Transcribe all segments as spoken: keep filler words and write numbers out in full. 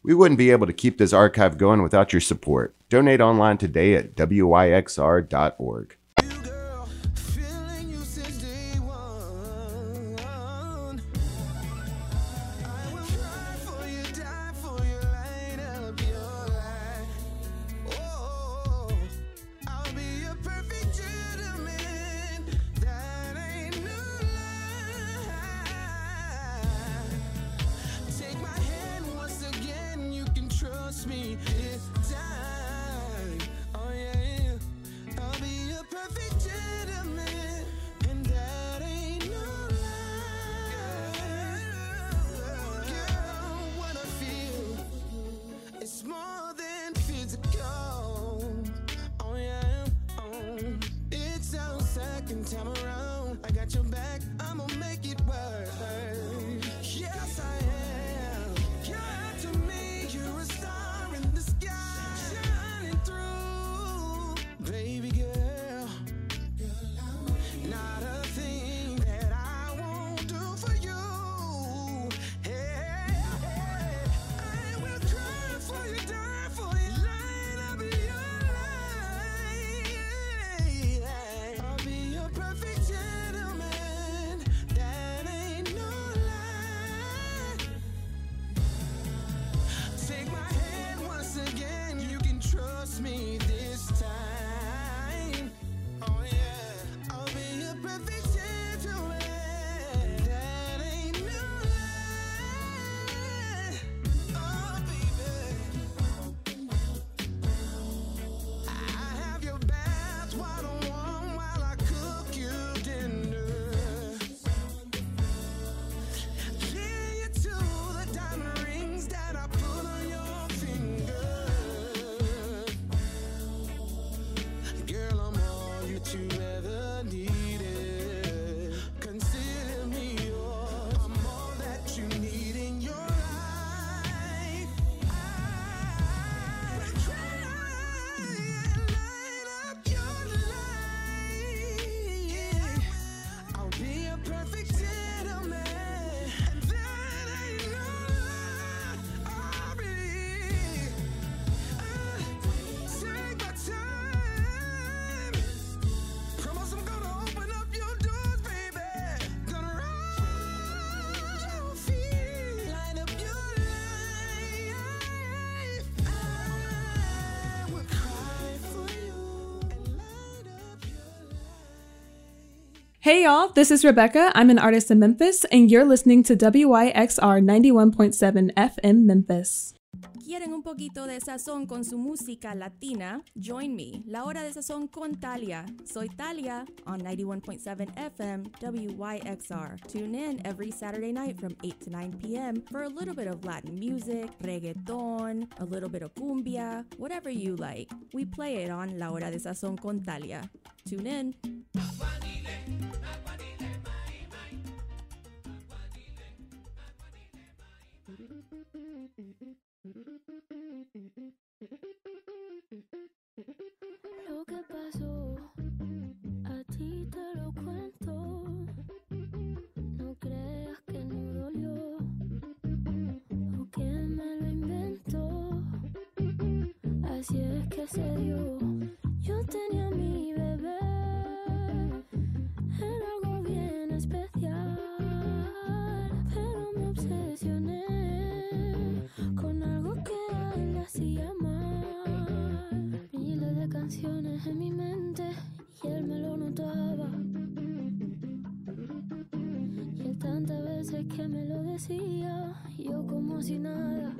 We wouldn't be able to keep this archive going without your support. Donate online today at W Y X R dot org. Hey y'all, this is Rebecca. I'm an artist in Memphis, and you're listening to W Y X R ninety-one point seven F M Memphis. ¿Quieren un poquito de sazón con su música latina? Join me, La Hora de Sazón con Talia. Soy Talia on ninety-one point seven F M W Y X R. Tune in every Saturday night from eight to nine p.m. for a little bit of Latin music, reggaeton, a little bit of cumbia, whatever you like. We play it on La Hora de Sazón con Talia. Tune in. Lo que pasó, a ti te lo cuento. No creas que no dolió, o que me lo inventó. Así es que se dio. Yo tenía mi bebé, era algo bien especial, pero me obsesioné con algo que a él le hacía mal. Miles de canciones en mi mente y él me lo notaba. Y él tantas veces que me lo decía, yo como si nada.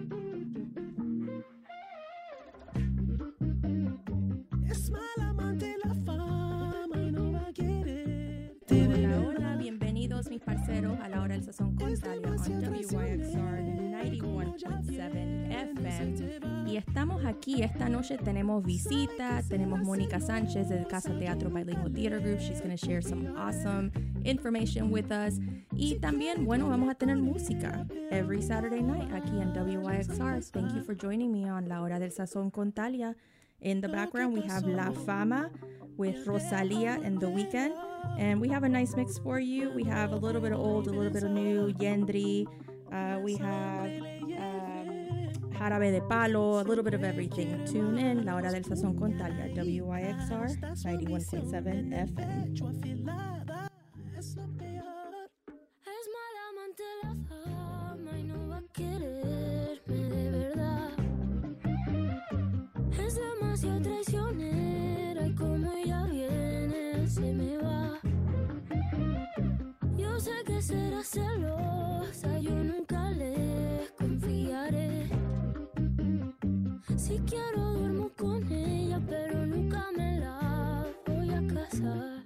Es mala amante la fama y no va a querer. Hola, hola, bienvenidos mis parceros a La Hora del Sazón con Talia on W Y X R ninety-one point seven F M. Y estamos aquí, esta noche tenemos visita, tenemos Mónica Sánchez de Casa Teatro Bilingual Theater Group. She's going to share some awesome information with us. Y también, bueno, vamos a tener música every Saturday night aquí en W Y X R. Thank you for joining me on La Hora del Sazón con Talia. In the background, we have La Fama with Rosalía and The Weeknd. And we have a nice mix for you. We have a little bit of old, a little bit of new, Yendri. Uh, we have um, jarabe de palo, a little bit of everything. Tune in, La Hora del Sazón con Talia, W Y X R ninety-one point seven F M. Yo afilada es lo peor. Es mala amante la fama y no va a quererme de verdad. Es demasiado traicionera y como ella viene se me va. Yo sé que será celosa, yo nunca le confiaré. Si quiero duermo con ella, pero nunca me la voy a casar.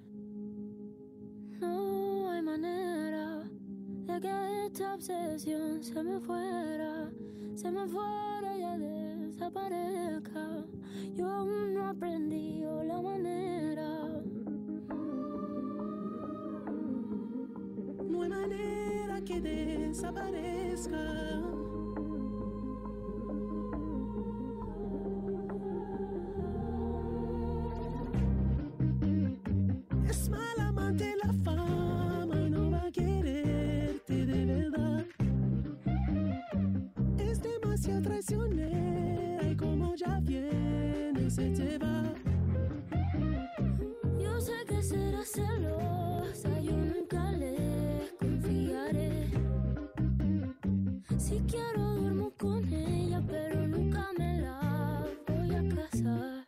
No hay manera de que esta obsesión se me fuera, se me fuera y ya desaparezca. Yo aún no aprendí la manera. No hay manera que desaparezca. Es mala amante la fama y no va a quererte de verdad. Es demasiado traicionera y como ya viene se te va. Yo sé que será celosa, yo nunca le confiaré. Si quiero duermo con ella, pero nunca me la voy a casar.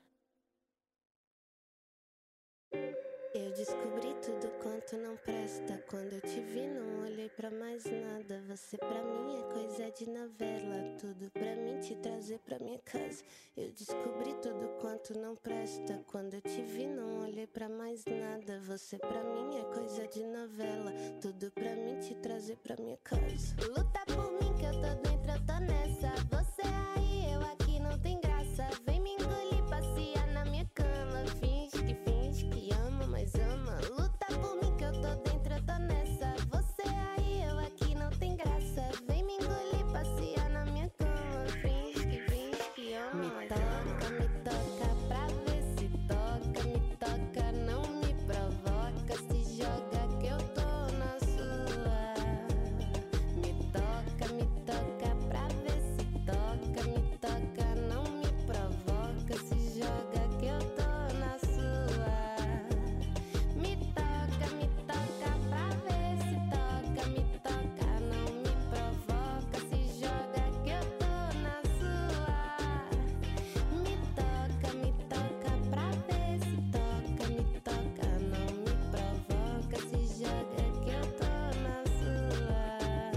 Eu descobri tudo quanto não presta. Quando eu te vi não olhei pra mais nada. Você pra mim é coisa de novela. Tudo pra mim te trazer pra minha casa. Eu descobri tudo quanto não presta. Quando eu te vi não olhei pra mais nada. Você pra mim é coisa de novela. Tudo pra mim te trazer pra minha casa. Luta por mim que eu tô dentro, eu tô nessa. Você aí, eu aqui, não tem graça. Vem me engolir, passear na minha cama. Finge que finge que ama, mas ama. Luta por mim que eu tô dentro, eu tô nessa. Você aí, eu aqui, não tem graça. Vem me engolir, passear na minha cama. Finge que finge que ama. Me toca, me toca pra ver se toca. Me toca, não me provoca. Se joga que eu tô na sua. Me toca, me toca pra ver se toca. Me toca, não me provoca. Se joga que eu tô na sua. Me toca, me toca pra ver se toca. Me toca, não me provoca. Se joga que eu tô na sua. Me toca, me toca pra ver se toca. Me toca, não me provoca. Se joga que eu tô na sua.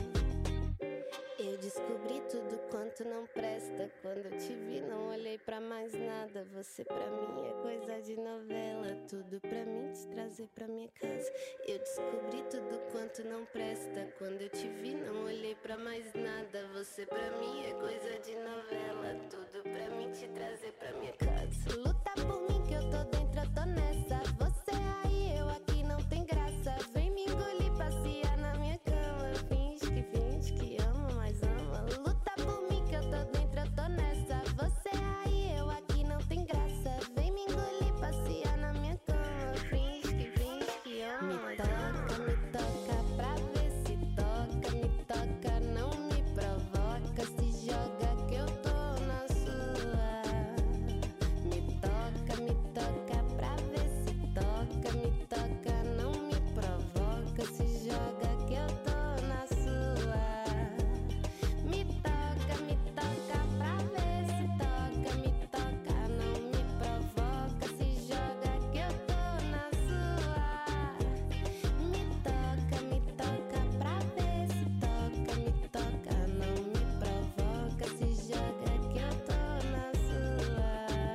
Eu descobri tudo quanto não presta. Quando eu te vi não olhei pra mais nada. Você pra mim é coisa de novela. Tudo pra mim te trazer pra minha casa. Eu descobri tudo quanto não presta. Quando eu te vi não olhei pra mais nada. Você pra mim é coisa de novela. Tudo pra mim te trazer pra minha casa. Luta por mim que eu tô dentro, eu tô nessa. Você aí, eu aqui, não tem graça. Vem me engolir, passear na minha cama. Finge que finge que ama, mas ama. Luta por mim que eu tô dentro, eu tô nessa. Você aí, eu aqui, não tem graça. Vem me engolir, passear na minha cama. Finge que finge que ama. Me toca, me toca pra ver se toca. Me toca, não me provoca. Se joga que eu tô na sua. Me toca, me toca pra ver se toca. Me toca, não me provoca. Se joga que eu tô na sua. Me toca, me toca pra ver se toca. Me toca, não me provoca. Se joga que eu tô na sua. Me toca, me toca pra ver se toca. Me toca, não me provoca. Se joga que eu tô na sua.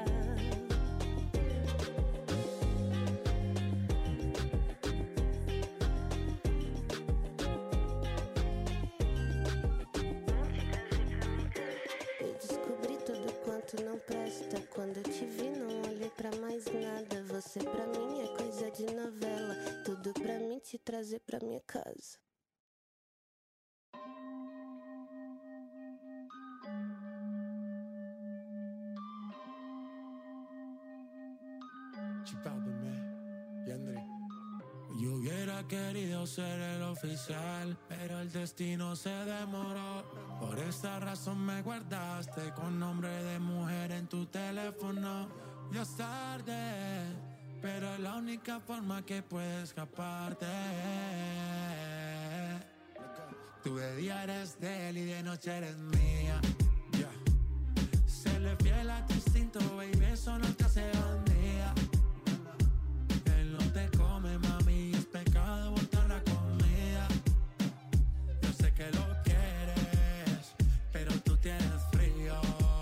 Eu descobri tudo quanto não presta. Quando eu te vi não olhei pra mais nada. Você pra mim é coisa de novela. Tudo pra mim te trazer pra minha casa. Chipado, man. Y André. Yo hubiera hubiera querido ser el oficial, pero el destino se demoró. Por esta razón me guardaste con nombre de mujer en tu teléfono. Ya es tarde, pero es la única forma que puedes escaparte. Tú de día eres de él y de noche eres mía. Yeah. Serle fiel a tu instinto, baby, eso no te hace bandida. Él no te come, mami, es pecado botar la comida. Yo sé que lo quieres, pero tú tienes frío.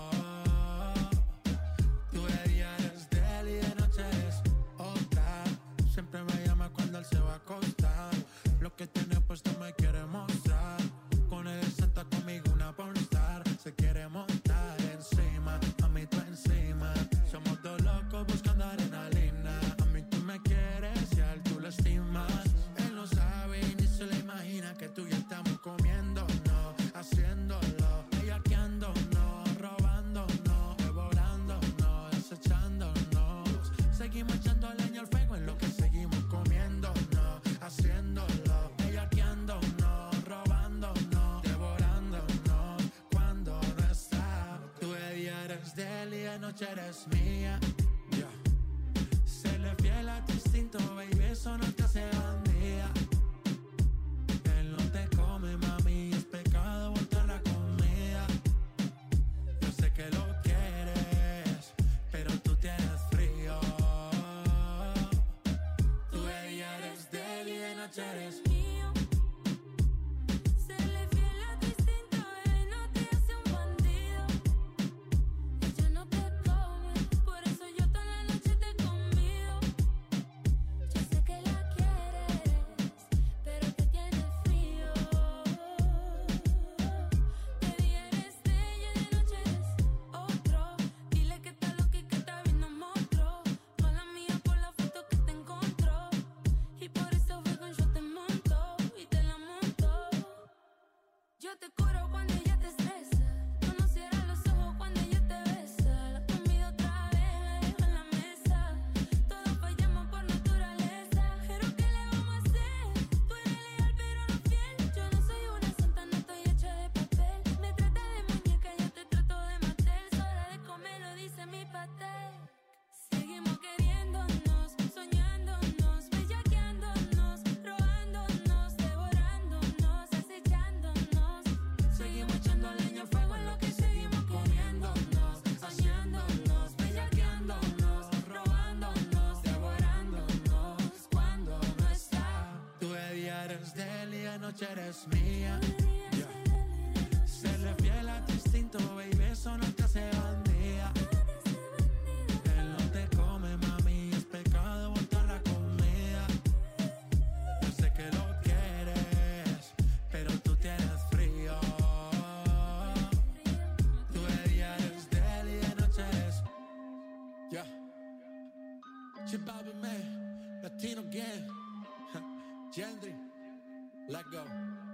Tú de día eres de él y de noche eres otra. Siempre me llama cuando él se va a acostar. Lo que tiene puesto me quiere mostrar. Con él senta conmigo una pornstar. Se quiere montar encima, a mí tú encima. Somos dos locos buscando adrenalina. A mí tú me quieres y a él tú lo estimas. Él no sabe ni se le imagina que tú y yo estamos comiéndonos, haciéndolo, bellaqueándonos, robándonos, devorándonos, desechándonos. Seguimos echando leña al fuego en lo que seguimos comiéndonos, haciéndolo, bellaqueándonos, robándonos, devorándonos. Cuando no está, tú de día eres de él y de noche eres mía. Yeah. Serle fiel a tu instinto, baby, eso no te hace bandida. Él no te come, mami, es pecado botar la comida. Yo sé que lo quieres, pero tú tienes frío. Tú de día eres de él y de noche eres mío. Serle fiel a tu instinto, él no te hace un bandido. Ella no te come, por eso yo toda la noche te convido. Yo sé que la quieres, pero te tienes frío. De día eres de ella y de noche eres otro. Dile que está loca y que está viendo monstruo. Mala mía por la foto que te encontró. Y por eso fue con yo te monto y te la monto. Yo te curo cuando ella te estresa. Tú no cierras los ojos cuando ella te besa. La comida otra vez la dejo en la mesa. Todos fallamos por naturaleza. Pero ¿qué le vamos a hacer? Tú eres leal pero no fiel. Yo no soy una santa, no estoy hecha de papel. Me trata de muñeca, yo te trato de matar. Es hora de comer, lo dice mi pastel. Seguimos queriéndonos, soñándonos, bellaqueándonos, robándonos, devorándonos, acechándonos. Seguimos echando leña al fuego en lo que seguimos queriéndonos, soñándonos, bellaqueándonos, robándonos, devorándonos. Cuando no está, tú de día eres de él y de noche eres mía. Yeah. Serle fiel a tu instinto, baby, eso no te hace bandida. Él no te come, mami, es pecado botar la comida. Yo sé que lo quieres, pero tú tienes frío. Tú de día eres de él y de noche eres. Yeah. Chip Bobby Man, Latino Gang, Gendry, let go.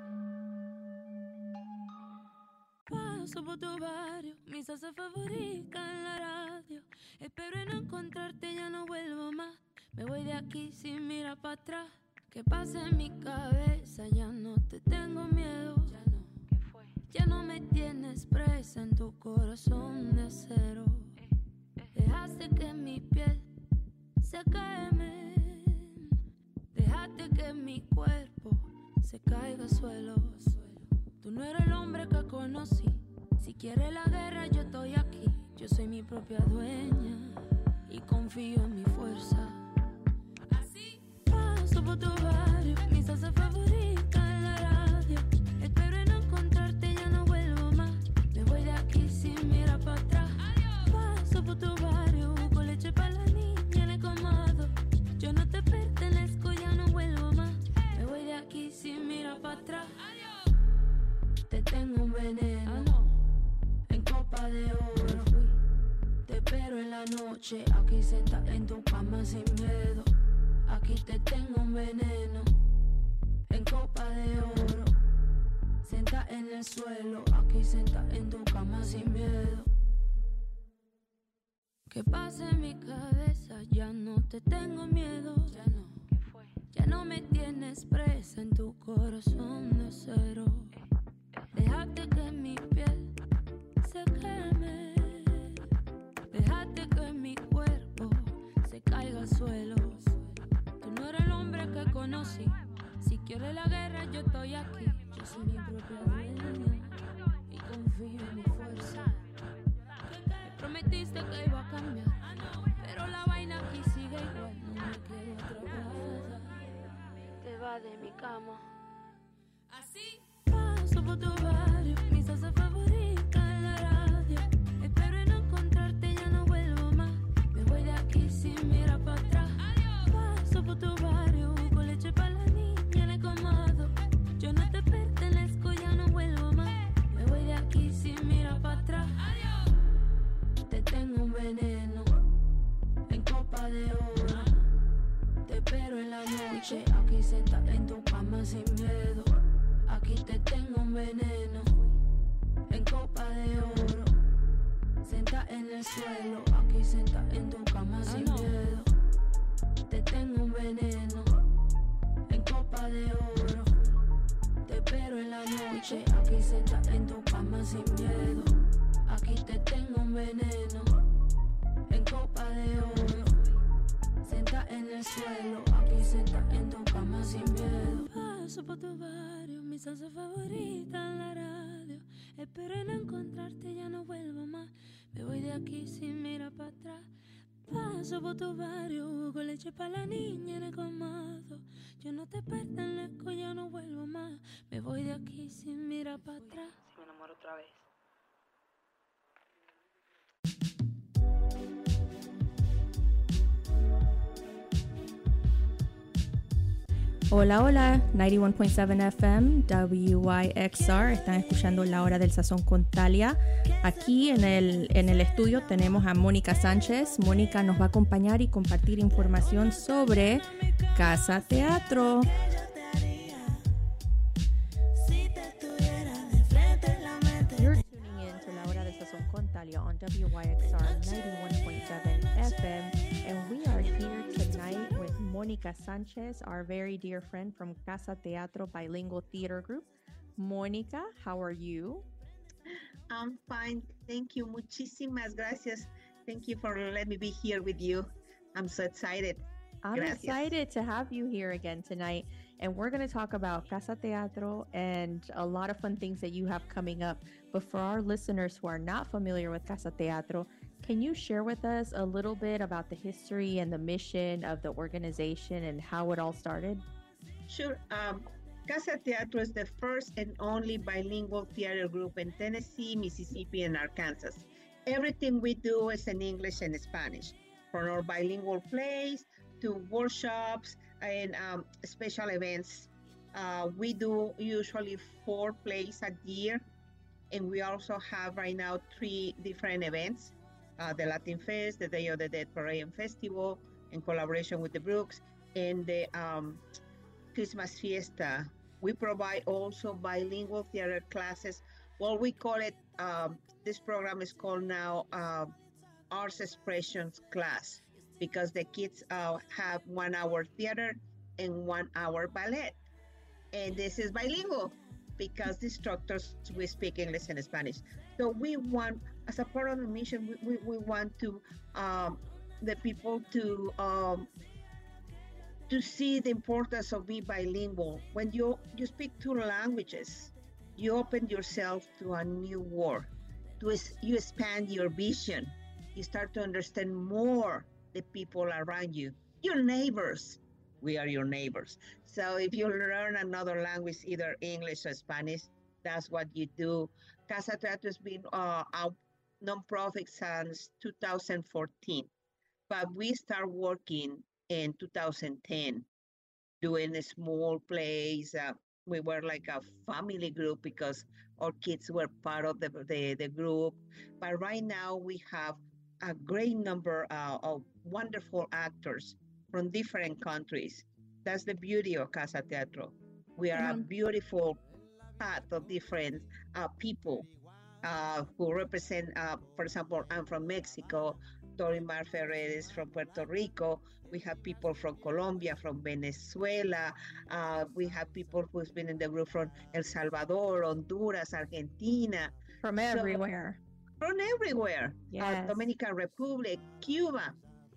paso por tu barrio, mi salsa favorita en la radio. Espero no encontrarte, ya no vuelvo más. Me voy de aquí sin mirar para atrás. ¿Qué pasa en mi cabeza? Ya no te tengo miedo. Ya no, ¿qué fue? Ya no me tienes presa en tu corazón de acero. Dejaste que mi piel se queme. Dejaste que mi cuerpo se caiga al suelo. Tú no eres el hombre que conocí. Si quieres la guerra, yo estoy aquí. Yo soy mi propia dueña y confío en mi fuerza. Así paso por tu barrio, mi salsa favorita en la radio. Espero no encontrarte, ya no vuelvo más. Me voy de aquí sin mirar para atrás. Paso por tu barrio, con leche para la niña en el colmado. Yo no te pertenezco, ya no vuelvo más. Me voy de aquí sin mirar para atrás. Te tengo un veneno, ah, no. En copa de oro. Te espero en la noche, aquí sentada en tu cama sin miedo. Aquí te tengo un veneno, en copa de oro. Sentada en el suelo, aquí sentada en tu cama sin miedo. ¿Qué pasa en mi cabeza? Ya no te tengo miedo. Ya no, ¿qué fue? Ya no me tienes presa en tu corazón de acero. Dejaste que mi piel se queme. Dejaste que mi cuerpo se caiga al suelo. Tú no eres el hombre que conocí. Si quieres la guerra, yo estoy aquí. Yo soy mi propia dueña y confío en mi fuerza. Me prometiste que iba a cambiar, pero la vaina aquí sigue igual. No me quiero atrapada. Te va de mi cama. Así paso por tu barrio, mi salsa favorita en la radio. Espero en no encontrarte, ya no vuelvo más. Me voy de aquí sin mirar para atrás. Paso por tu barrio, con leche para la niña en el colmado. Yo no te pertenezco, ya no vuelvo más. Me voy de aquí sin mirar para atrás. Te tengo un veneno en copa de oro. Te espero en la noche, aquí sentada en tu cama sin miedo. Aquí te tengo un veneno en copa de oro. Senta en el suelo, aquí senta en tu cama sin miedo. Te tengo un veneno en copa de oro. Te espero en la noche, aquí senta en tu cama sin miedo. Aquí te tengo un veneno en copa de oro. Senta en el suelo, aquí senta en tu cama sin miedo. Paso por tu barrio, mi salsa favorita en la radio. Espero en encontrarte, ya no vuelvo más. Me voy de aquí sin mirar para atrás. Paso por tu barrio, con leche para la niña en el colmado. Yo no te pertenezco, ya no vuelvo más. Me voy de aquí sin mirar para atrás. Si me enamoro otra vez. Hola, hola, noventa y uno punto siete F M, W Y X R. Están escuchando La Hora del Sazón con Talia. Aquí en el, en el estudio tenemos a Mónica Sánchez. Mónica nos va a acompañar y compartir información sobre Casa Teatro. You're tuning in to La Hora del Sazón con Talia on W Y X R ninety-one point seven F M, and we are here tonight with Mónica Sánchez, our very dear friend from Casa Teatro Bilingual Theater Group. Mónica, how are you? I'm fine. Thank you. Muchísimas gracias. Thank you for letting me be here with you. I'm so excited. I'm Gracias. excited to have you here again tonight. And we're going to talk about Casa Teatro and a lot of fun things that you have coming up. But for our listeners who are not familiar with Casa Teatro, can you share with us a little bit about the history and the mission of the organization and how it all started? Sure. Um, Casa Teatro is the first and only bilingual theater group in Tennessee, Mississippi, and Arkansas. Everything we do is in English and Spanish, from our bilingual plays to workshops and um, special events. Uh, we do usually four plays a year, and we also have right now three different events. Uh, the Latin Fest, the Day of the Dead Parade and Festival, in collaboration with the Brooks, and the um, Christmas Fiesta. We provide also bilingual theater classes. Well, we call it, um, this program is called now uh, Arts Expressions Class, because the kids uh, have one hour theater and one hour ballet. And this is bilingual because the instructors, we speak English and Spanish. So we want, as a part of the mission, we, we, we want to, um, the people to, um, to see the importance of being bilingual. When you, you speak two languages, you open yourself to a new world. To, you expand your vision. You start to understand more the people around you, your neighbors. We are your neighbors. So if you learn another language, either English or Spanish, that's what you do. Casa Teatro has been uh, a nonprofit since two thousand fourteen, but we start working in two thousand ten, doing small plays. Uh, we were like a family group because our kids were part of the, the, the group. But right now we have a great number uh, of wonderful actors from different countries. That's the beauty of Casa Teatro. We are a beautiful path of different uh, people uh, who represent, uh, for example, I'm from Mexico, Torimar Ferreres from Puerto Rico. We have people from Colombia, from Venezuela. Uh, we have people who's been in the group from El Salvador, Honduras, Argentina. From So- everywhere. From everywhere. Uh, Yes. Dominican Republic, Cuba.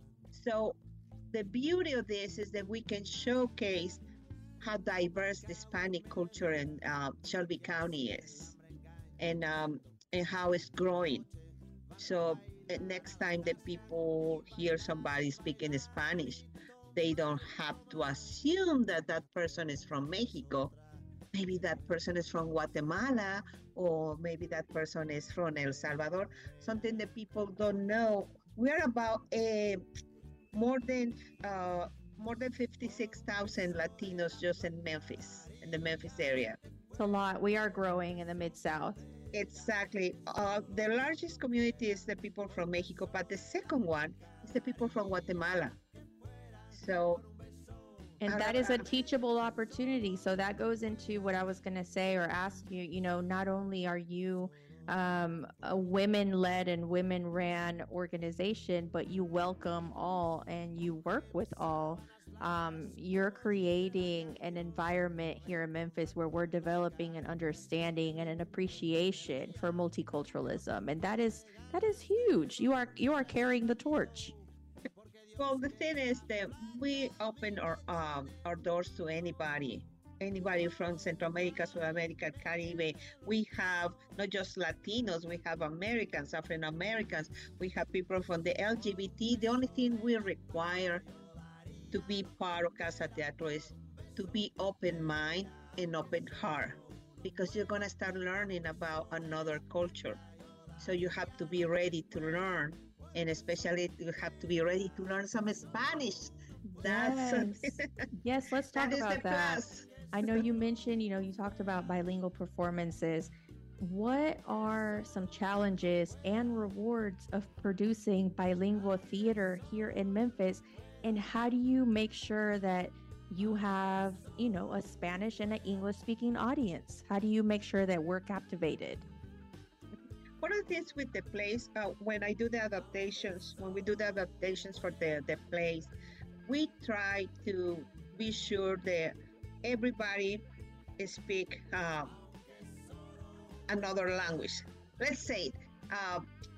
So the beauty of this is that we can showcase how diverse the Hispanic culture in uh, Shelby County is, and um, and how it's growing. So uh, next time that people hear somebody speaking Spanish, they don't have to assume that that person is from Mexico. Maybe that person is from Guatemala, or maybe that person is from El Salvador. Something that people don't know. We're about a more than uh, more than fifty-six thousand Latinos just in Memphis, in the Memphis area. It's a lot. We are growing in the Mid-South. Exactly. Uh, the largest community is the people from Mexico, but the second one is the people from Guatemala. So, And I that don't is a know. teachable opportunity. So that goes into what I was going to say or ask you. You know, not only are you um, a women led and women ran organization, but you welcome all and you work with all. Um, you're creating an environment here in Memphis where we're developing an understanding and an appreciation for multiculturalism. And that is that is huge. You are you are carrying the torch. well, the thing is that we open our um, our doors to anybody, anybody from Central America, South America, Caribbean. We have not just Latinos, we have Americans, African Americans, we have people from the L G B T. The only thing we require to be part of Casa Teatro is to be open mind and open heart, because you're gonna start learning about another culture. So you have to be ready to learn, and especially you have to be ready to learn some Spanish. That's Yes. Yes, let's talk that is about the that. plus. I know you mentioned, you know, you talked about bilingual performances. What are some challenges and rewards of producing bilingual theater here in Memphis? And how do you make sure that you have, you know, a Spanish and an English speaking audience? How do you make sure that we're captivated? One of the things with the plays, uh, when I do the adaptations, when we do the adaptations for the, the plays, we try to be sure that everybody speak uh, another language. Let's say, uh,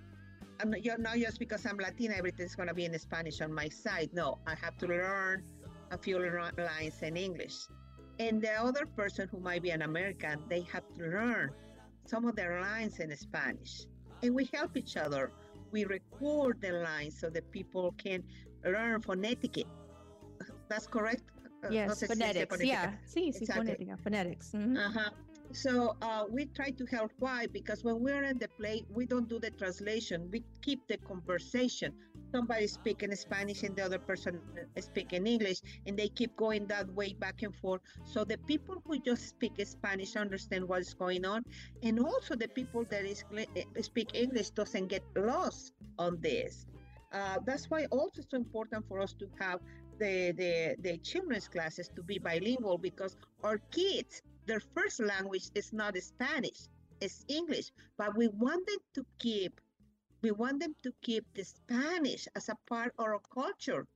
I'm not, you're not just because I'm Latina, everything's going to be in Spanish on my side. No, I have to learn a few lines in English. And the other person who might be an American, they have to learn some of their lines in Spanish. And we help each other. We record the lines so that people can learn phonetic. That's correct? Uh, no Yes, sé si se dice phonetics. fonética. Yeah, sí, sí, Exactly. fonética, phonetics. Mhm. Uh-huh. So uh, we try to help. Why? Because when we're in the play, we don't do the translation. We keep the conversation. Somebody speaking Spanish and the other person speaking English, and they keep going that way back and forth. So the people who just speak Spanish understand what's going on, and also the people that is, speak English doesn't get lost on this. Uh, that's why also it's so important for us to have the, the, the children's classes to be bilingual, because our kids, their first language is not Spanish, it's English, but we want them to keep, we want them to keep the Spanish as a part of our culture.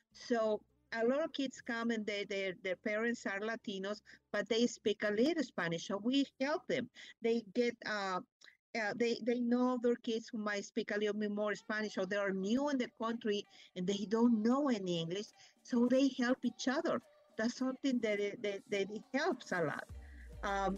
So a lot of kids come and they, their their parents are Latinos, but they speak a little Spanish, so we help them. They get, uh, uh, they, they know other kids who might speak a little bit more Spanish, or they are new in the country and they don't know any English, so they help each other. That's something that it, that, that it helps a lot. Um,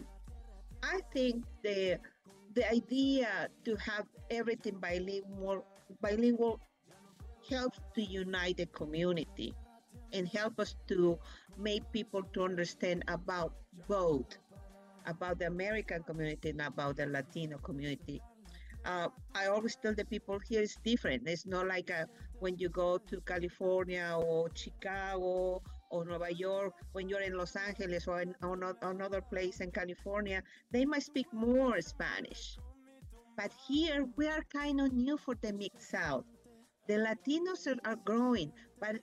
I think the the idea to have everything bilingual bilingual helps to unite the community and help us to make people to understand about both, about the American community and about the Latino community. Uh, I always tell the people here it's different. It's not like a, when you go to California or Chicago or Nueva York, when you're in Los Angeles or in or not, another place in California, they might speak more Spanish. But here we are kind of new for the Mixed South. The Latinos are, are growing, but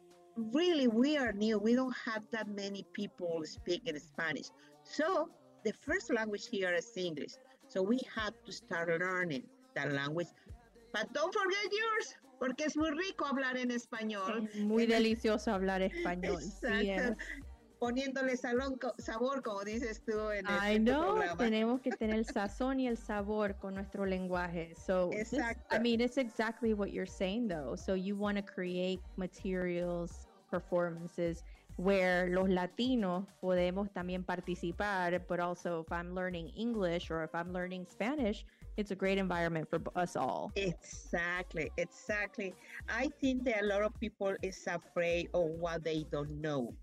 really we are new. We don't have that many people speaking Spanish. So the first language here is English. So we have to start learning that language But don't forget yours, porque es muy rico hablar en español. Es muy delicioso hablar español. Sí, Exacto. es. Poniéndole salón, co- sabor, como dices tú en el, I en tu know, programa. tenemos que tener el sazón y el sabor con nuestro lenguaje. So, this, Exacto. I mean, it's exactly what you're saying, though. So, you want to create materials, performances where los latinos podemos también participar, but also if I'm learning English or if I'm learning Spanish, it's a great environment for b- us all. Exactly, exactly. I think that a lot of people is afraid of what they don't know.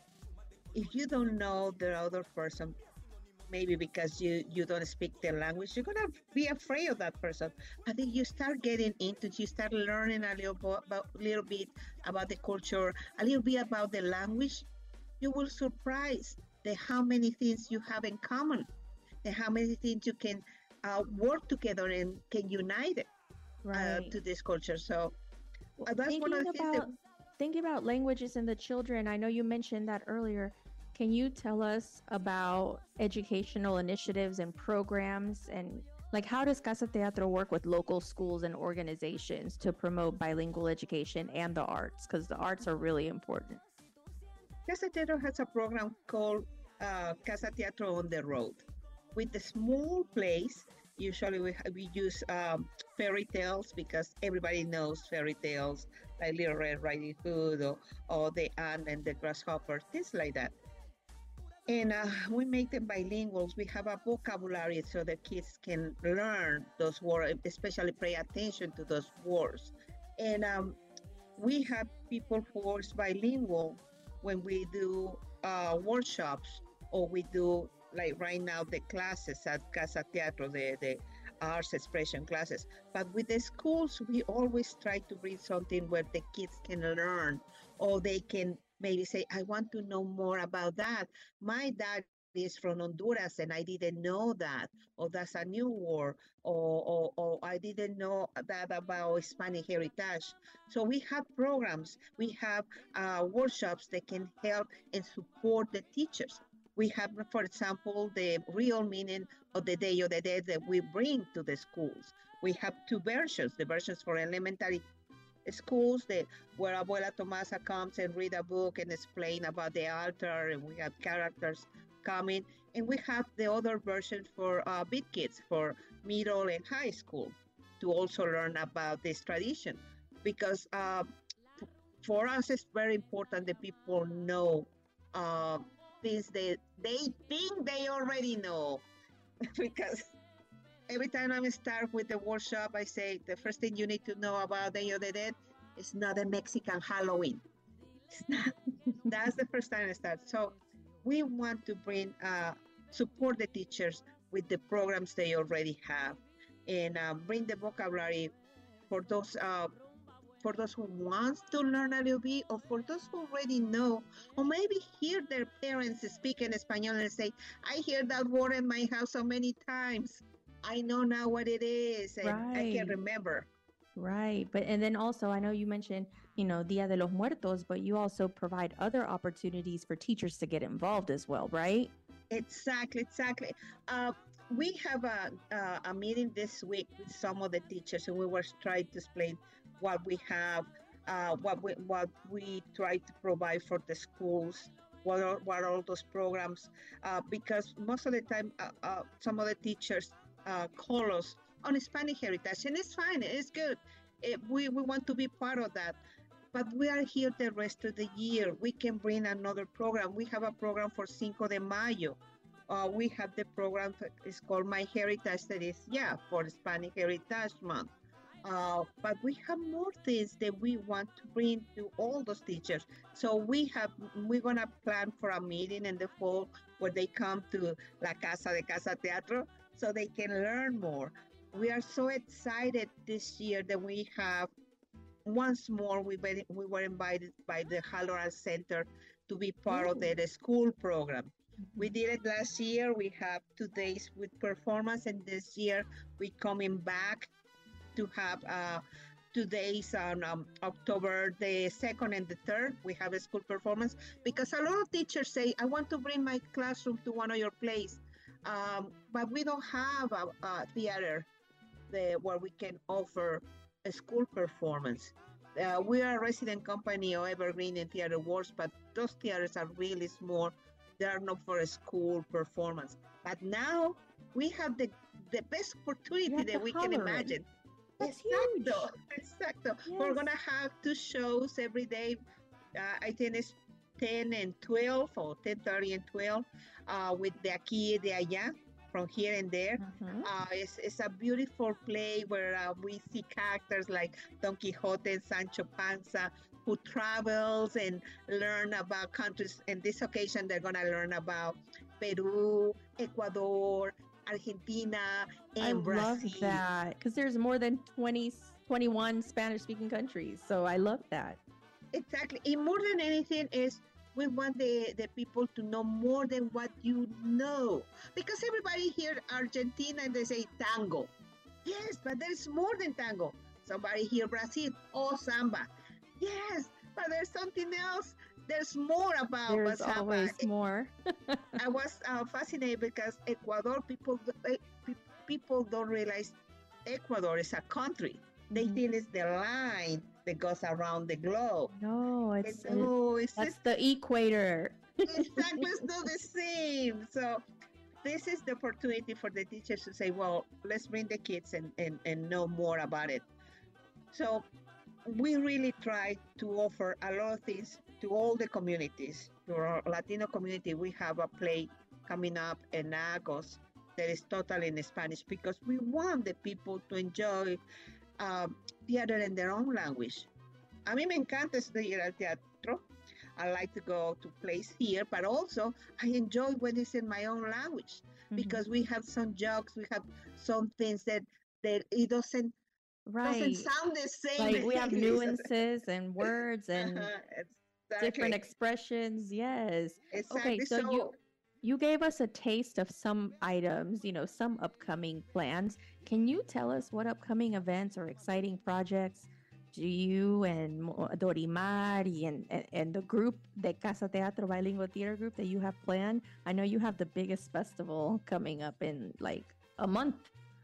If you don't know the other person, maybe because you you don't speak the language, you're gonna be afraid of that person. But if you start getting into, you start learning a little bo- about little bit about the culture, a little bit about the language, you will surprise the how many things you have in common, the how many things you can uh, work together and can unite it uh, Right. to this culture. So Well, uh, that's one of the thinking things about that thinking about languages and the children, I know you mentioned that earlier. Can you tell us about educational initiatives and programs and like how does Casa Teatro work with local schools and organizations to promote bilingual education and the arts? Because the arts are really important. Casa Teatro has a program called uh, Casa Teatro on the Road. With the small place, usually we, ha- we use um, fairy tales because everybody knows fairy tales, like Little Red Riding Hood or, or The Ant and the Grasshopper, things like that. And uh, we make them bilinguals. We have a vocabulary so the kids can learn those words, especially pay attention to those words. And um, we have people who are bilingual when we do uh, workshops or we do like right now the classes at Casa Teatro, the, the arts expression classes. But with the schools, we always try to bring something where the kids can learn or they can maybe say, I want to know more about that. My dad is from Honduras and I didn't know that, or that's a new word, or, or, or I didn't know that about Hispanic heritage. So we have programs, we have uh, workshops that can help and support the teachers. We have, for example, the real meaning of the Day of the Dead that we bring to the schools. We have two versions, the versions for elementary schools that where Abuela Tomasa comes and read a book and explain about the altar, and we have characters coming, and we have the other version for uh, big kids, for middle and high school, to also learn about this tradition, because uh, f- for us it's very important that people know uh, things that they think they already know, because every time I start with the workshop, I say the first thing you need to know about Day of the Dead is not a Mexican Halloween. It's not. That's the first time I start. So we want to bring uh, support the teachers with the programs they already have, and uh, bring the vocabulary for those uh, for those who wants to learn a little bit, or for those who already know, or maybe hear their parents speak in Espanol and say, I hear that word in my house so many times. I know now what it is, and I can Right. remember. Right. But and then also I know you mentioned, you know, Dia de los Muertos, but you also provide other opportunities for teachers to get involved as well, right? Exactly, exactly. Uh, we have a, a a meeting this week with some of the teachers, and we were trying to explain what we have, uh, what we what we try to provide for the schools, what are, what are all those programs, uh, because most of the time, uh, uh, some of the teachers uh, call us on Hispanic heritage, and it's fine, it's good. It, we we want to be part of that. But we are here the rest of the year. We can bring another program. We have a program for Cinco de Mayo. Uh, we have the program that is called My Heritage, that is, yeah, for Hispanic Heritage Month. Uh, but we have more things that we want to bring to all those teachers. So we have, we're gonna plan for a meeting in the fall where they come to La Casa de Casa Teatro so they can learn more. We are so excited this year that we have once more we were, we were invited by the Halloran Center to be part of the, the school program. We did it last year. We have two days with performance, and this year we coming back to have uh, two days on um, October the second and the third. We have a school performance because a lot of teachers say, I want to bring my classroom to one of your plays, um, but we don't have a, a theater the, where we can offer a school performance. Uh, we are a resident company of Evergreen and Theater Works, but those theaters are really small. They are not for a school performance. But now we have the, the best opportunity that we can imagine. That's huge. Exacto, exacto. Yes. We're gonna have two shows every day. Uh, I think it's ten and twelve, or ten thirty and twelve, uh, with de aquí y de allá, from here and there. Mhm. Uh, it's, it's a beautiful play where uh, we see characters like Don Quixote and Sancho Panza, who travels and learn about countries. And this occasion, they're gonna learn about Peru, Ecuador, Argentina, and I Brazil. love that because there's more than twenty, twenty-one Spanish-speaking countries. So I love that. Exactly. And more than anything is we want the, the people to know more than what you know. Because everybody here Argentina and they say tango. Yes, but there's more than tango. Somebody here Brazil, oh samba. Yes, but there's something else. There's more about There's samba. always more. I was uh, fascinated because Ecuador people eh, pe- people don't realize Ecuador is a country. They Mhm. think it's the line that goes around the globe. No, it's And, oh, it's that's just the equator. exactly it's not the same. So this is the opportunity for the teachers to say, well, let's bring the kids and, and, and know more about it. So we really try to offer a lot of things to all the communities. To our Latino community, we have a play coming up in August that is totally in Spanish because we want the people to enjoy um, theater in their own language. A mí me encanta estudiar al teatro. I like to go to plays here, but also I enjoy when it's in my own language Mhm. because we have some jokes, we have some things that that it doesn't Right. doesn't sound the same. Like we have in English. nuances and words and Exactly. different expressions. Yes. Exactly. Okay, so you you gave us a taste of some items, you know, some upcoming plans. Can you tell us what upcoming events or exciting projects do you and Mo- Dorimar y and, and, and the group, the Casa Teatro Bilingual Theater Group that you have planned? I know you have the biggest festival coming up in like a month.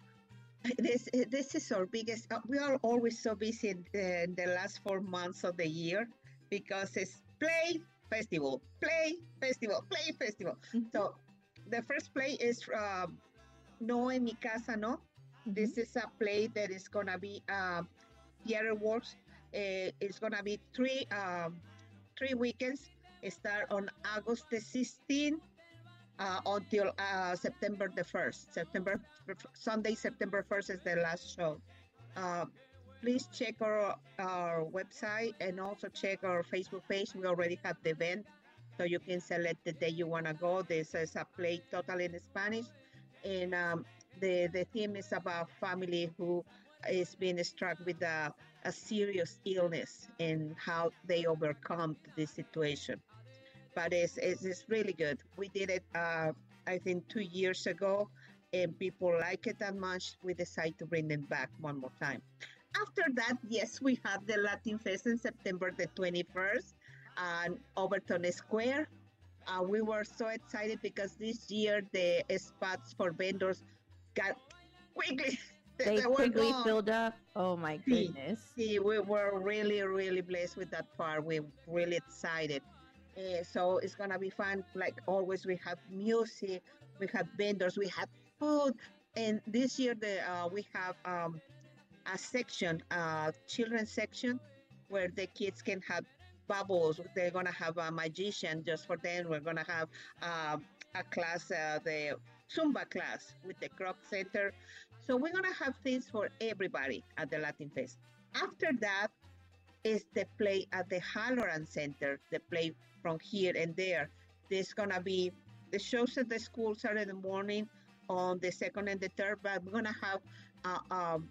This this is our biggest. Uh, we are always so busy in, uh, in the last four months of the year because it's play festival, play festival, play festival. Mhm. So the first play is um, No en mi casa, no. This is a play that is gonna be uh, Theater Works. Uh, it's gonna be three um, three weekends. It start on August the sixteenth uh, until uh, September the first. September Sunday, September first is the last show. Uh, please check our our website and also check our Facebook page. We already have the event, so you can select the day you wanna go. This is a play totally in Spanish, and um, the the theme is about family who is being struck with a, a serious illness and how they overcome this situation. But it's, it's, it's really good. We did it, uh, I think, two years ago, and people like it that much. We decided to bring them back one more time. After that, yes, we have the Latin Fest in September the twenty-first on Overton Square. Uh, we were so excited because this year the spots for vendors got quickly. They they were quickly gone. filled up. Oh my Sí, goodness. sí, we were really, really blessed with that part. We're really excited. Uh, so it's gonna be fun. Like always, we have music, we have vendors, we have food, and this year the uh, we have um, a section, uh, children's section, where the kids can have bubbles. They're gonna have a magician just for them. We're gonna have uh, a class, uh, the Zumba class with the Croc Center. So we're gonna have things for everybody at the Latin Fest. After that is the play at the Halloran Center, the play from here and there. There's gonna be the shows at the schools are in the morning on the second and the third, but we're gonna have uh, um,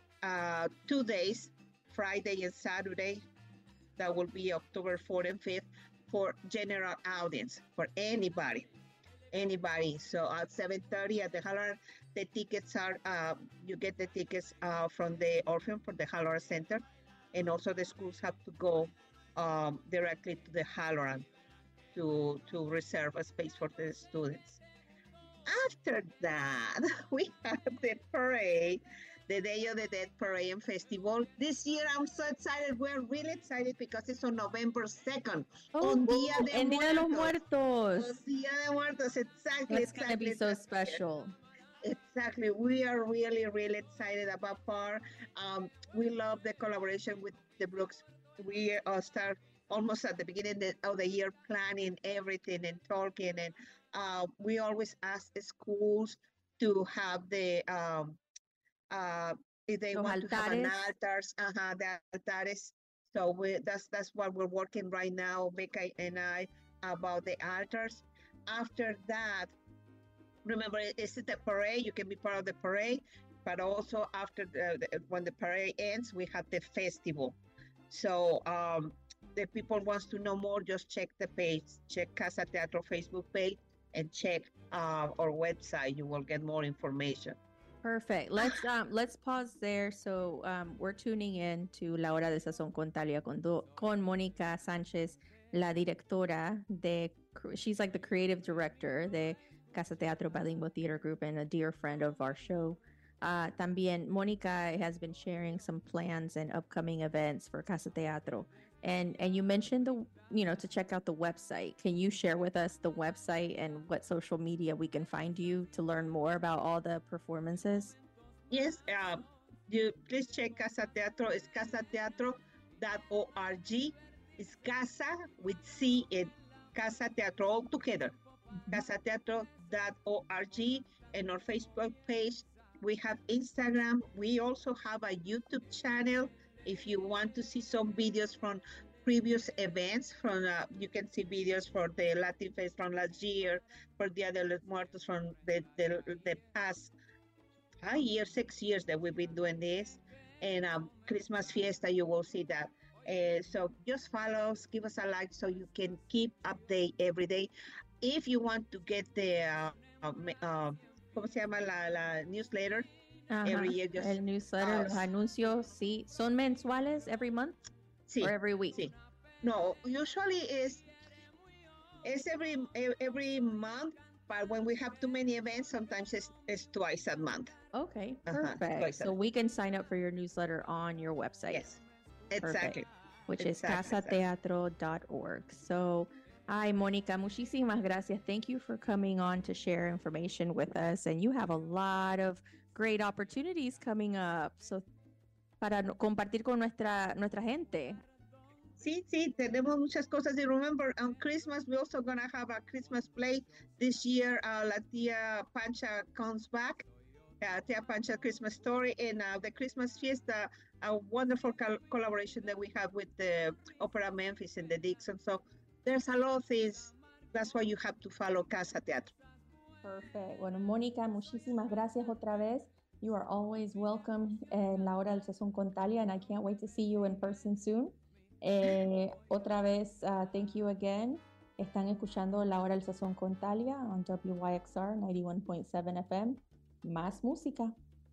uh, two days, Friday and Saturday. That will be October fourth and fifth for general audience, for anybody, anybody. So at seven thirty at the Halloran, the tickets are, uh, you get the tickets uh, from the Orpheum for the Halloran Center, and also the schools have to go um, directly to the Halloran to, to reserve a space for the students. After that, we have the parade the Day of the Dead Parade and Festival. This year, I'm so excited. We're really excited because it's on November second. Oh, on Dia de el Día de los Muertos. Muertos. On Dia de Muertos, exactly. It's going to exactly, be so exactly. special. Exactly. We are really, really excited about P A R. Um, we love the collaboration with the Brooks. We uh, start almost at the beginning of the year planning everything and talking. And uh, we always ask the schools to have the, um, uh, if they Los want to have an altares. altars, uh-huh, the altares. So we, that's, that's what we're working right now, Becca and I, about the altars. After that, remember, it's the parade. You can be part of the parade, but also after the, the, when the parade ends, we have the festival. So um, the people wants to know more, just check the page, check Casa Teatro Facebook page, and check uh, our website. You will get more information. Perfect. Let's um let's pause there. So um we're tuning in to La Hora de Sazón con Talia con, do, con Mónica Sánchez, la directora de. She's like the creative director de Casa Teatro Bilingual Theater Group and a dear friend of our show. Uh, también Mónica has been sharing some plans and upcoming events for Casa Teatro. And and you mentioned the you know to check out the website. Can you share with us the website and what social media we can find you to learn more about all the performances? Yes, uh, you please check Casa Teatro. It's casateatro dot org. It's Casa with C in Casa Teatro all together. casateatro dot org and our Facebook page. We have Instagram. We also have a YouTube channel. If you want to see some videos from previous events, from uh, you can see videos for the Latin Fest from last year, for Dia de los Muertos from the, the, the past five years, six years that we've been doing this. And um, Christmas Fiesta, you will see that. Uh, so just follow us, give us a like so you can keep update every day. If you want to get the uh, uh, ¿cómo se llama la, la newsletter? Ajá. Every year, just El newsletter, uh, los anuncios, sí. ¿Son mensuales every month sí, or every week? sí. No, usually is it's every every month, but when we have too many events, sometimes it's, it's twice a month. Okay, Uh-huh, perfect. twice a So we can sign up for your newsletter on your website. Yes, exactly. Perfect. Which Exactly, is casateatro dot org. So, hi, Mónica, muchísimas gracias. Thank you for coming on to share information with us. And you have a lot of great opportunities coming up. So, para no- compartir con nuestra, nuestra gente. Sí, sí, tenemos muchas cosas. And remember, on Christmas, we're also going to have a Christmas play. This year, uh, La Tia Pancha comes back. Uh, Tia Pancha Christmas Story and uh, the Christmas Fiesta, a wonderful col- collaboration that we have with the Opera Memphis and the Dixon. So there's a lot of things. That's why you have to follow Casa Teatro. Perfect. Bueno, Mónica, muchísimas gracias otra vez. You are always welcome en La Hora del Sazón con Talia, and I can't wait to see you in person soon. Eh, otra vez, uh, thank you again. Están escuchando La Hora del Sazón con Talia on W Y X R ninety-one point seven F M. Más música.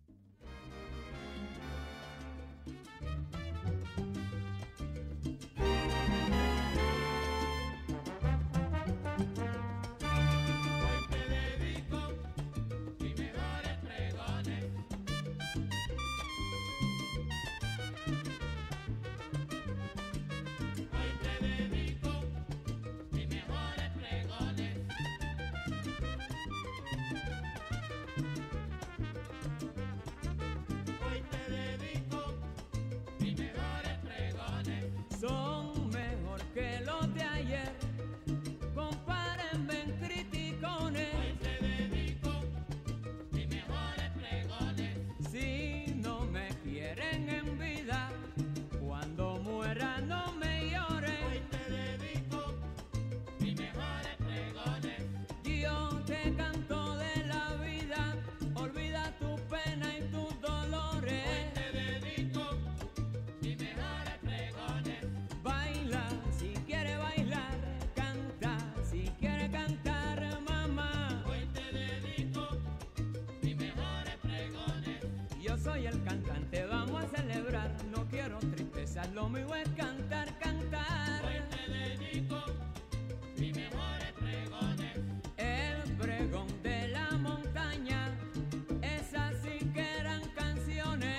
Son mejor que los de ayer. Compárenme en criticones. Hoy te dedico mis mejores pregones. Si no me quieren en vida, cuando muera no me lloren. Hoy te dedico mis mejores pregones. Yo te canto de la vida, olvida tu pena y tus dolores. Hoy te dedico mis mejores pregones. Baila si quiere bailar, canta si quiere cantar, mamá. Hoy te dedico mis mejores pregones. Yo soy el cantante, vamos a celebrar. No quiero tristeza, lo mío es cantar, cantar. Hoy te dedico mis mejores pregones. El pregón de la montaña, esas sí que eran canciones.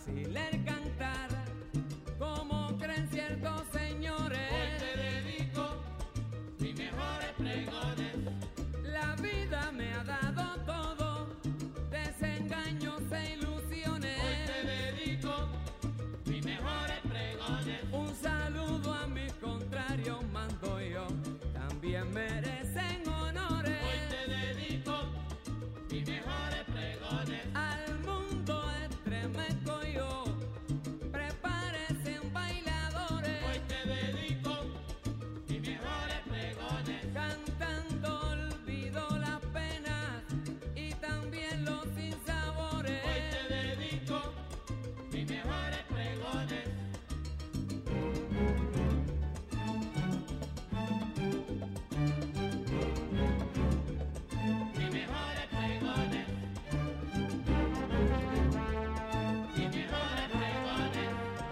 fácil el cantar, como creen ciertos señores. Hoy te dedico mis mejores pregones. La vida me ha dado todo, desengaños e ilusiones. Hoy te dedico mis mejores pregones. Un saludo a mis contrarios mando yo, también merecen honores. Hoy te dedico mis mejores pregones. Al mundo estremezco yo, prepárense bailadores. Hoy te dedico mis mejores pregones. Cantando olvido las penas y también los sinsabores. Hoy te dedico mis mejores pregones. Mis mejores pregones. Mis mejores pregones.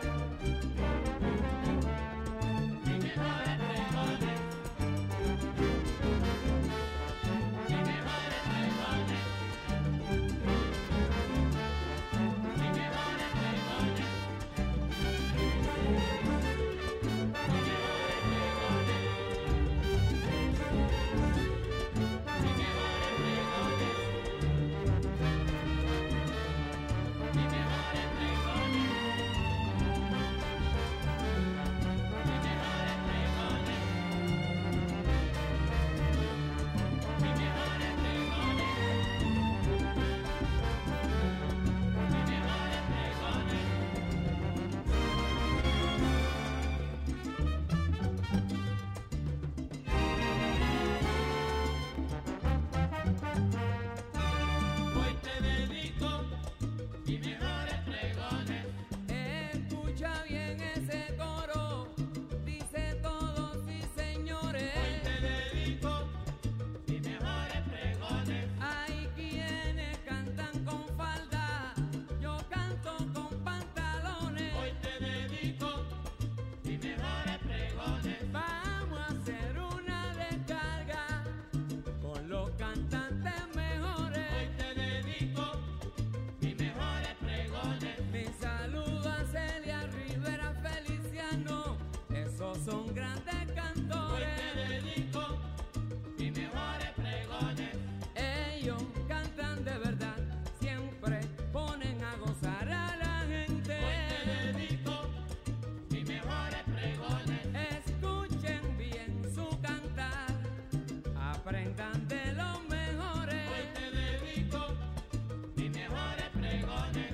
Mis mejores pregones. Mis mejores pregones. Mis mejores pregones. Hoy te dedico mis mejores pregones. Escucha bien ese coro, dice todos sí señores. Hoy te dedico mis mejores pregones. Hay quienes cantan con falda, yo canto con pantalones. Hoy te dedico mis mejores pregones. Vamos a hacer una descarga con los cantantes mejores. Hoy te dedico mis mejores pregones. Mi saludo a Celia Rivera Feliciano, esos son grandes Hoy te cantores. dedico mis mejores pregones. Ellos cantan de verdad, siempre ponen a gozar a la gente. Hoy te dedico mis mejores pregones. Escuchen bien su cantar, aprendan de los mejores. Hoy te dedico mis mejores pregones.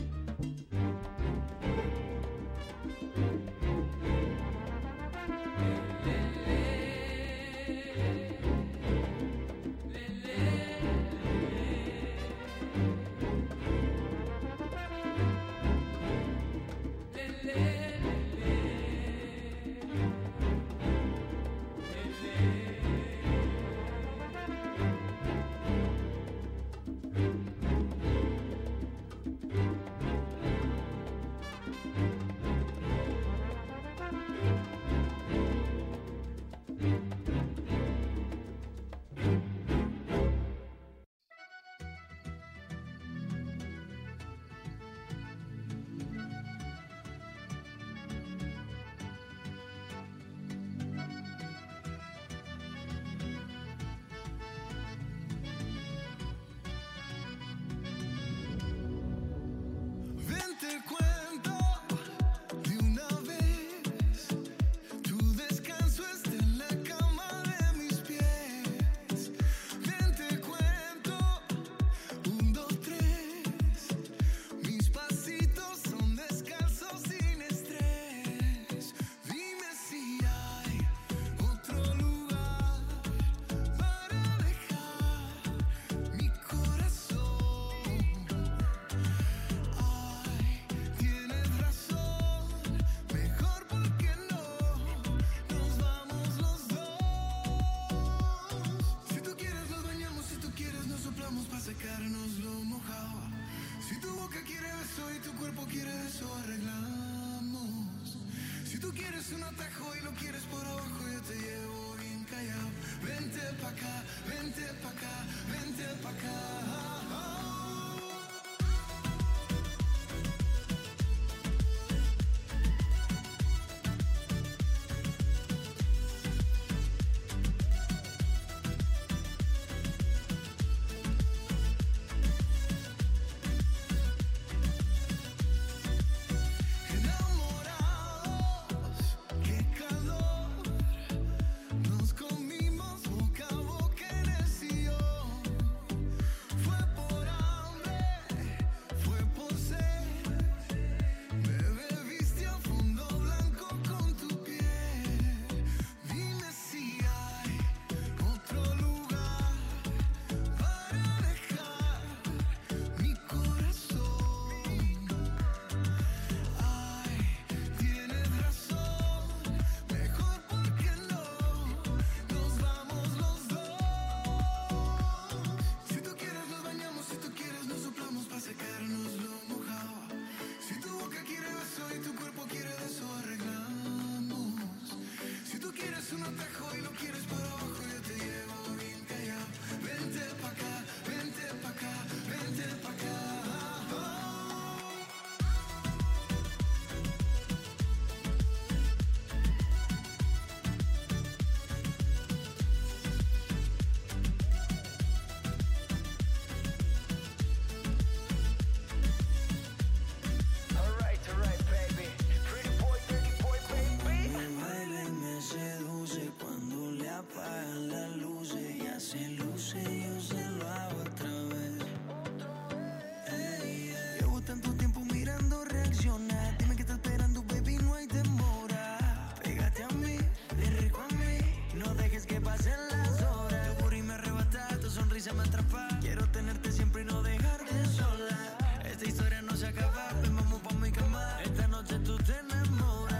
Ven, te cuento de una vez. Tu descanso está en la cama de mis pies. Ven, te cuento. Un, dos, tres. Mis pasitos son descalzos sin estrés. Dime si hay otro lugar para dejar mi corazón. Ay, tienes razón, mejor porque no nos vamos los dos. Si tú quieres nos bañamos, si tú quieres nos soplamos para secarnos lo mojado. Si tu boca quiere beso y tu cuerpo quiere eso, arreglamos. Si tú quieres un atajo y lo quieres por abajo, yo te llevo bien callado. Vente pa' acá, vente pa' acá, vente pa' acá. y tu cuerpo quiere de eso arreglamos. Si tú quieres un atajo y lo quieres para abajo, yo te llevo bien callado. Vente pa' acá, vente pa' acá, vente pa' acá. Apagan las luces, ya se luce, yo se lo hago otra vez. Hey, yeah. Llevo tanto tiempo mirando reaccionar. Dime que estás esperando, baby, no hay demora. Pégate a mí, ven rico a mí. No dejes que pasen las horas. Tu booty me arrebata, tu sonrisa me atrapa. Quiero tenerte siempre y no dejarte sola. Esta historia no se acaba, ven, vamos pa' mi cama. Esta noche tú te enamoras.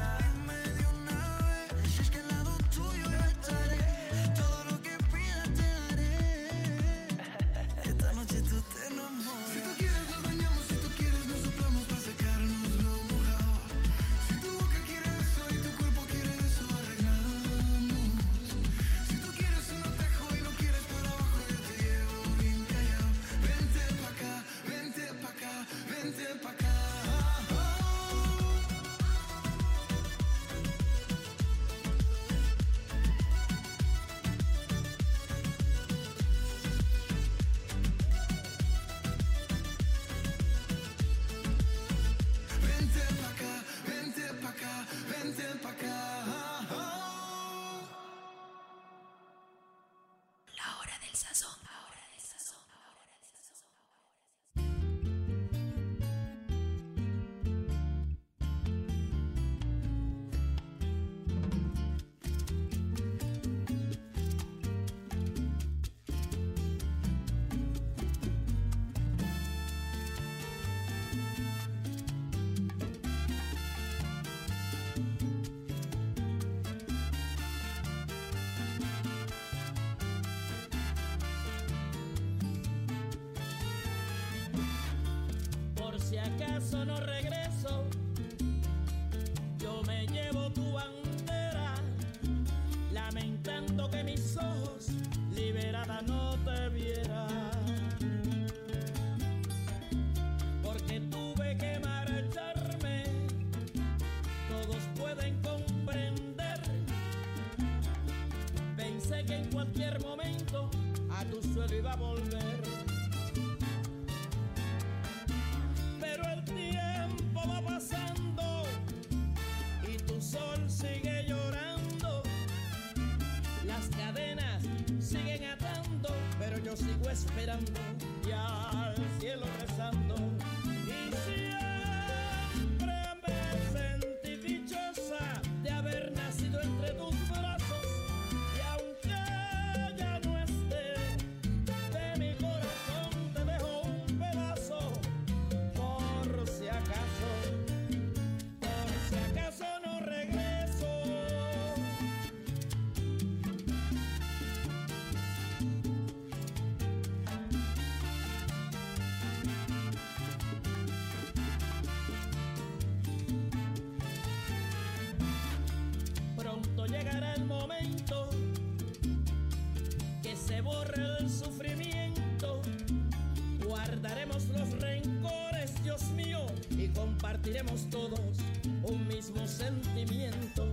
Compartiremos todos un mismo sentimiento,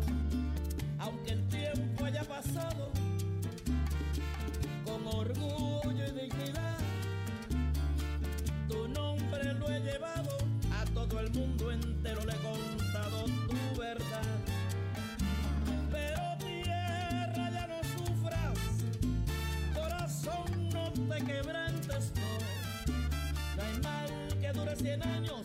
aunque el tiempo haya pasado, con orgullo y dignidad. Tu nombre lo he llevado, a todo el mundo entero le he contado tu verdad. Pero tierra, ya no sufras, corazón, no te quebrantes, no. No hay mal que dure cien años,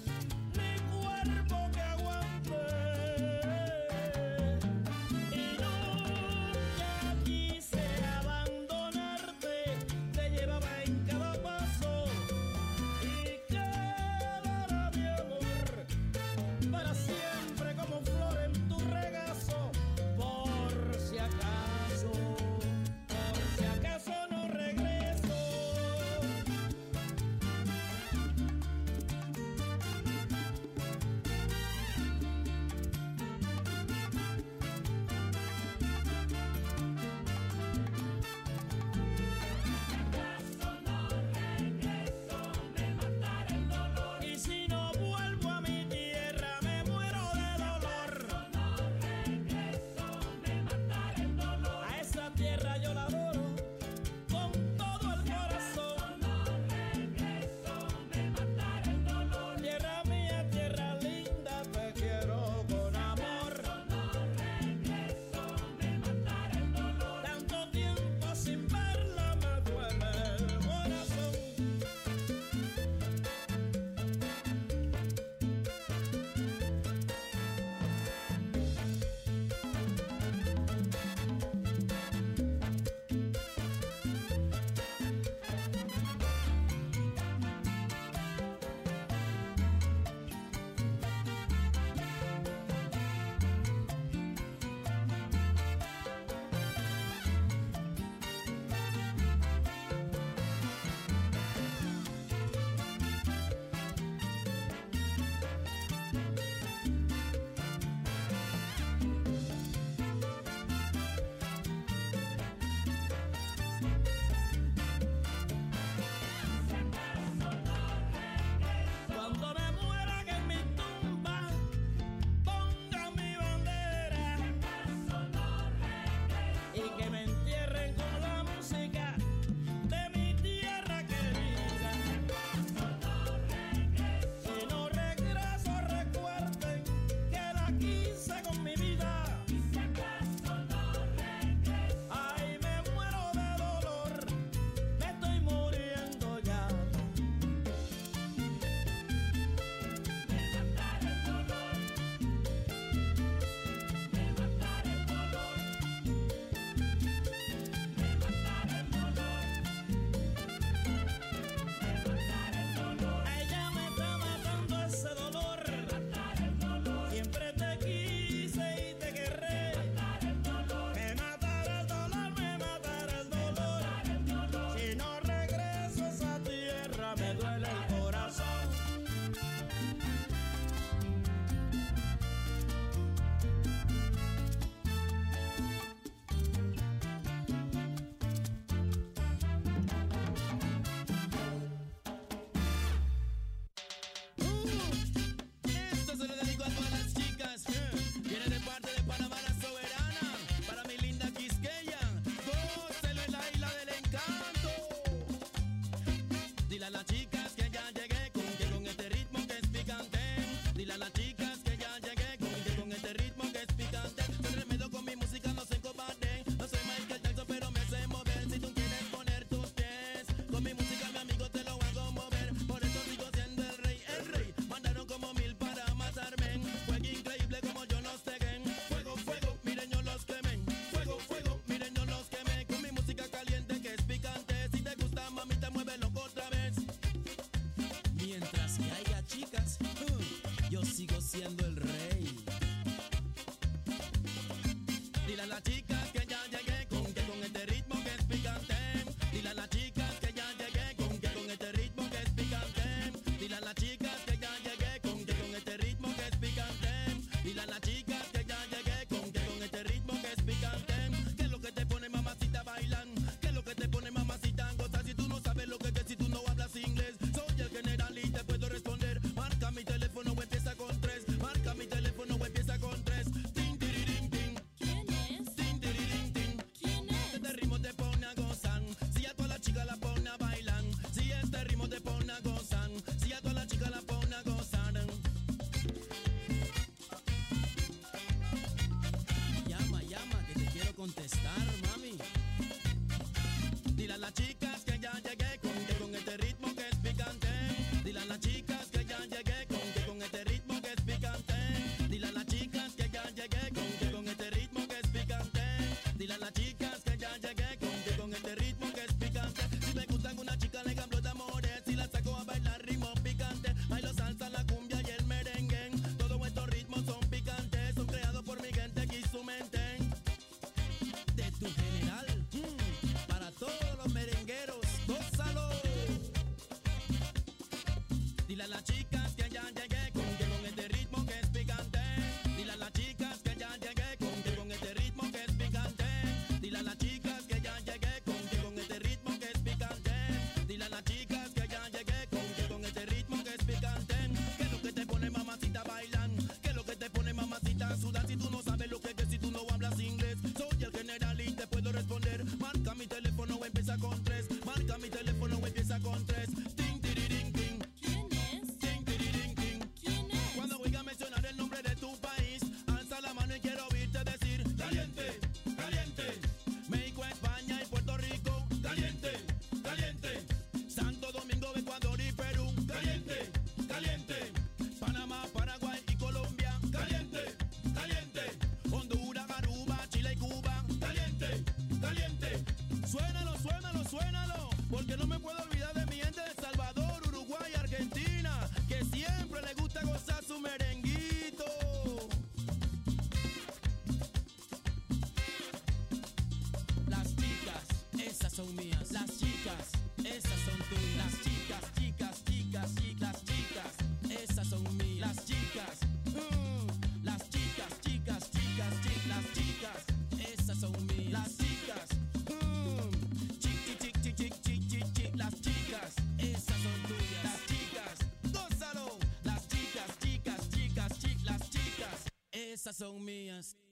sigo siendo el rey. Dile a las chicas que ya llegué con que con este ritmo que es picante. Dile a las chicas que ya llegué con que con este ritmo que es picante. Dile a las chicas que ya llegué con que con este ritmo que es picante. Dile a las chicas que ya llegué con que con este ritmo que es picante. ¿Qué es lo que te pone mamacita bailan? ¿Qué es lo que te pone mamacita gozar? Si tú no sabes lo que es, si tú no hablas inglés, soy el general y te puedo responder. Marca mi teléfono o empieza con tres. Marca mi teléfono o empieza con tres. Tin, tirirín, tin. ¿Quién es? Tin, tirirín, tin. ¿Quién es? Este ritmo te pone a gozar. Si a todas las chicas la pone a bailar. Si este ritmo te pone a gozar. Si a todas las chicas la pone a gozar. Llama, llama, que te quiero contestar, mami. Dile a las chicas que ya llegué con que con este ritmo que es picante. Dile a las chicas que ya llegué con que con este ritmo que es picante. Dile a las chicas que ya llegué con que con este ritmo que es picante. Dile a las chicas que ya llegué con que con este ritmo que es picante. Si me gustan una chica le hablo de amores. Si la saco a bailar ritmo picante. Bailo salsa, la cumbia y el merengue. Todos estos ritmos son picantes. Son creados por mi gente que su mente. De tu general, mm, para todos los merengueros, gózalo. Dile a las chicas que ya llegué con que con este ritmo que es picante. Dile a las chicas que ya llegué con que con este ritmo que es picante. Dile a las chicas que ya llegué con que con este ritmo que es picante. Dile a las chicas que ya llegué con que con este ritmo que es picante. ¿Qué es lo que te pone mamacita bailan? ¿Qué es lo que te pone mamacita a sudar? Si tú no sabes lo que es, si tú no hablas inglés, soy el general y te puedo responder. Marca mi teléfono o empieza con tres. Marca mi teléfono o empieza con tres. Ting, tirirín, ting. ¿Quién es? Ting, tirirín, ting. ¿Quién es? Cuando oiga mencionar el nombre de tu país, alza la mano y quiero oírte decir caliente, caliente. México, España y Puerto Rico, caliente, caliente. Santo Domingo, Ecuador y Perú, caliente, caliente. Panamá, Paraguay y Colombia, caliente, caliente. Honduras, Aruba, Chile y Cuba, caliente, caliente. Suénalo, suénalo, suénalo, porque no me puedo olvidar de mi gente de El Salvador, Uruguay y Argentina, que siempre le gusta gozar su merenguito. Las chicas, esas son mías. Las chicas, esas son tuyas. Las chicas, chicas, chicas, chicas, las chicas, esas son mías. Las chicas, mm, las chicas, chicas, chicas, chicas, las chicas, esas son mías. Las chicas, mm, chic, chic, chic, chic, chic, chic, chic, chic, las chicas, esas son tuyas. Las chicas, gózalo. Las chicas, chicas, chicas, chicas, las chicas, esas son mías.